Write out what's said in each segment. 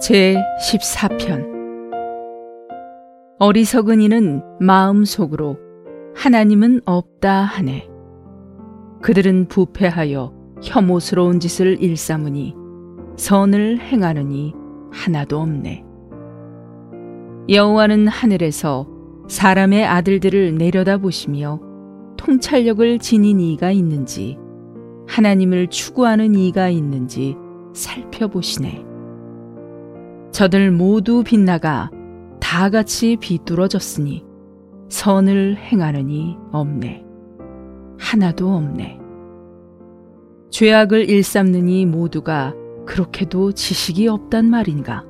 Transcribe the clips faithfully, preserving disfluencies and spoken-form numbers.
제십사 편. 어리석은 이는 마음속으로 하나님은 없다 하네. 그들은 부패하여 혐오스러운 짓을 일삼으니 선을 행하느니 하나도 없네. 여호와는 하늘에서 사람의 아들들을 내려다보시며 통찰력을 지닌 이가 있는지 하나님을 추구하는 이가 있는지 살펴보시네. 저들 모두 빗나가 다 같이 비뚤어졌으니 선을 행하느니 없네. 하나도 없네. 죄악을 일삼느니 모두가 그렇게도 지식이 없단 말인가.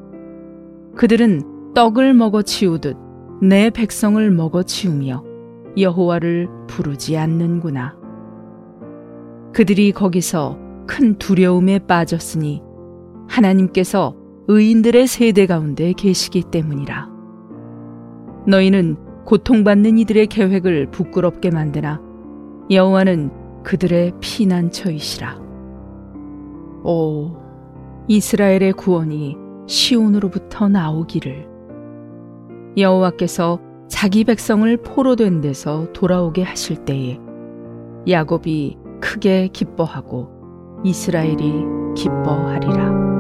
그들은 떡을 먹어치우듯 내 백성을 먹어치우며 여호와를 부르지 않는구나. 그들이 거기서 큰 두려움에 빠졌으니 하나님께서 의인들의 세대 가운데 계시기 때문이라. 너희는 고통받는 이들의 계획을 부끄럽게 만드나 여호와는 그들의 피난처이시라. 오, 이스라엘의 구원이 시온으로부터 나오기를. 여호와께서 자기 백성을 포로된 데서 돌아오게 하실 때에 야곱이 크게 기뻐하고 이스라엘이 기뻐하리라.